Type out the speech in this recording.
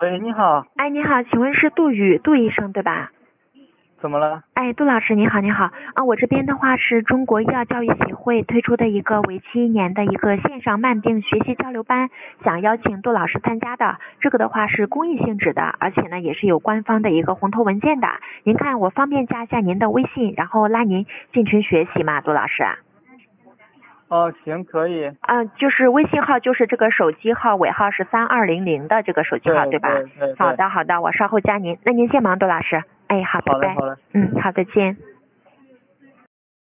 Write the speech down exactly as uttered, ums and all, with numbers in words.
喂，你好。 哎，你好，请问是杜宇杜医生对吧？ 怎么了？ 哎，杜老师你好，你好啊！我这边的话是中国医药教育协会推出的一个为期一年的一个线上慢病学习交流班，想邀请杜老师参加的。这个的话是公益性质的，而且呢也是有官方的一个红头文件的。您看我方便加一下您的微信，然后拉您进群学习吗，杜老师？ 哦，行，可以。 嗯、呃，就是微信号就是这个手机号尾号是三二零零的这个手机号对, 对吧？ 对对对。 好的好的，我稍后加您。那您先忙，杜老师。哎，好，拜拜。 好嘞好嘞。 嗯，好，再见。